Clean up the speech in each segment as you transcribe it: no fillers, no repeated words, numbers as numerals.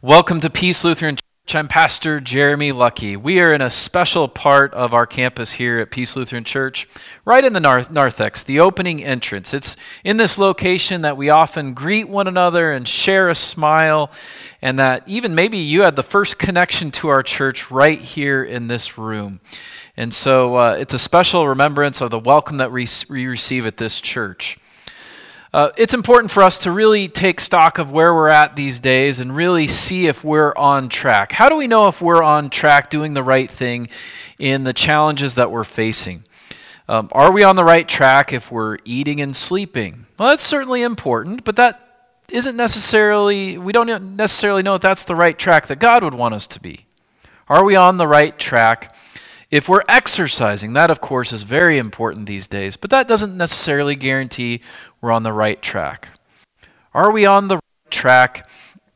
Welcome to Peace Lutheran Church. I'm Pastor Jeremy Lucky. We are in a special part of our campus here at Peace Lutheran Church, right in the narthex, the opening entrance. It's in this location that we often greet one another and share a smile, and that even maybe you had the first connection to our church right here in this room. And so it's a special remembrance of the welcome that we receive at this church. It's important for us to really take stock of where we're at these days and really see if we're on track. How do we know if we're on track doing the right thing in the challenges that we're facing? Are we on the right track if we're eating and sleeping? Well, that's certainly important, but that isn't necessarily, we don't necessarily know if that's the right track that God would want us to be. Are we on the right track if we're exercising? That, of course, is very important these days, but that doesn't necessarily guarantee we're on the right track. Are we on the right track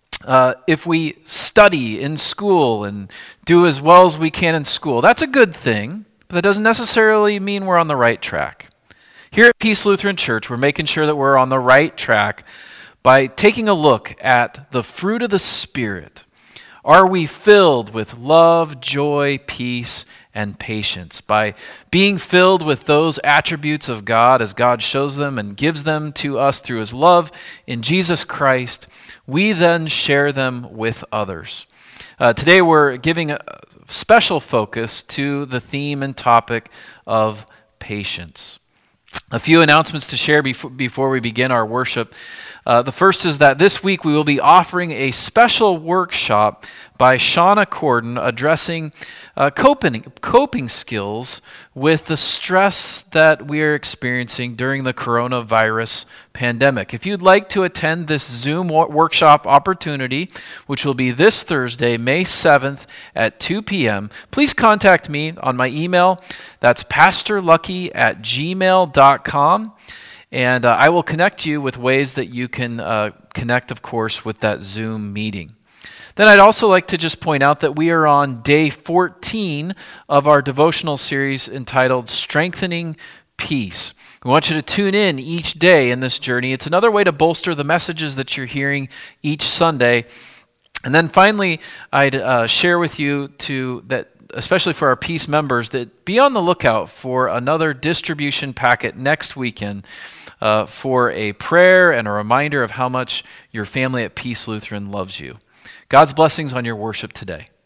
if we study in school and do as well as we can in school? That's a good thing, but that doesn't necessarily mean we're on the right track. Here at Peace Lutheran Church, we're making sure that we're on the right track by taking a look at the fruit of the Spirit. Are we filled with love, joy, peace, and patience? By being filled with those attributes of God as God shows them and gives them to us through His love in Jesus Christ, we then share them with others. Today we're giving a special focus to the theme and topic of patience. A few announcements to share before we begin our worship. The first is that this week we will be offering a special workshop by Shauna Corden addressing coping skills with the stress that we are experiencing during the coronavirus pandemic. If you'd like to attend this Zoom workshop opportunity, which will be this Thursday, May 7th at 2 p.m., please contact me on my email. That's pastorlucky@gmail.com. And I will connect you with ways that you can connect, of course, with that Zoom meeting. Then I'd also like to just point out that we are on day 14 of our devotional series entitled Strengthening Peace. We want you to tune in each day in this journey. It's another way to bolster the messages that you're hearing each Sunday. And then finally, I'd share with you that, especially for our Peace members, that be on the lookout for another distribution packet next weekend for a prayer and a reminder of how much your family at Peace Lutheran loves you. God's blessings on your worship today.